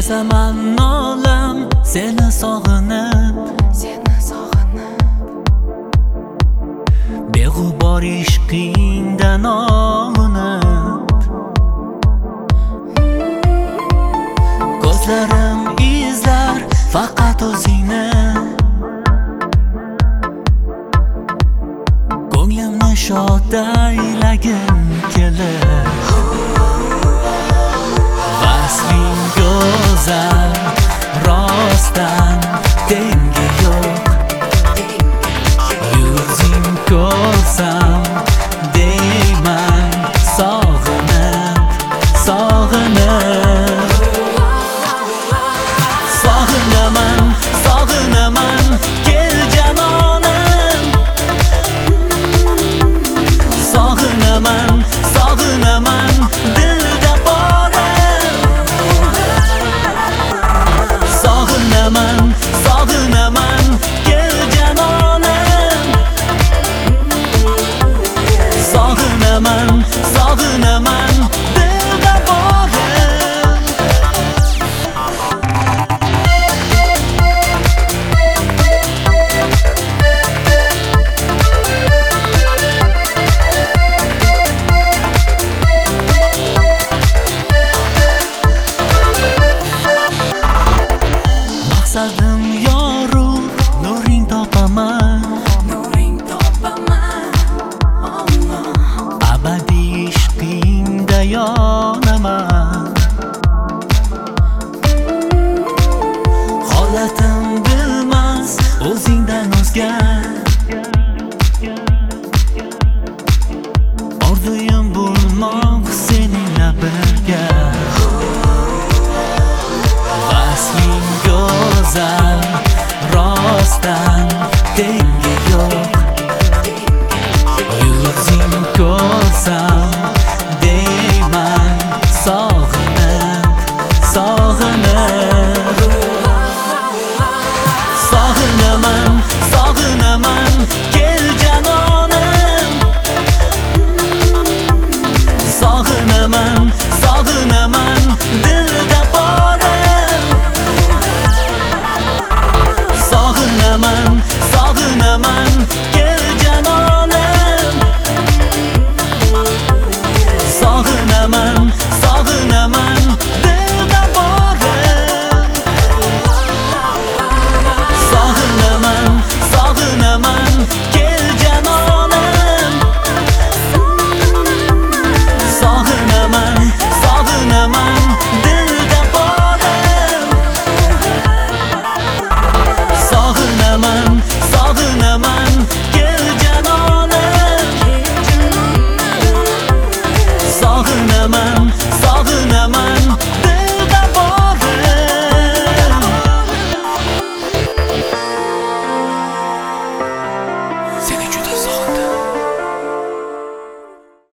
Aytaman nolam seni sog'inib, beg'ubor ishqingdan ovunib. Ko'zlarim izlar faqat o'zingni, ko'nglimni shod aylagin kelib. Vasling go'zal, rostdan tengi yo'q. Yuzing ko'rsam deyman sog'inib, sog'inib. Sog'inaman, sog'inaman, kel janonim. Sog'inaman, sog'inaman, dilda borim. Sog'inaman, sog'inaman, kel janonim. Sog'inaman, sog'inaman, dilda borim. Maqsadim yorug', nuring topaman, abadiy ishqingda yonaman. Holatim bilmas o'zingdan o'zga, orzuyim bo'lmoq seninla birga. Vasling go'zal,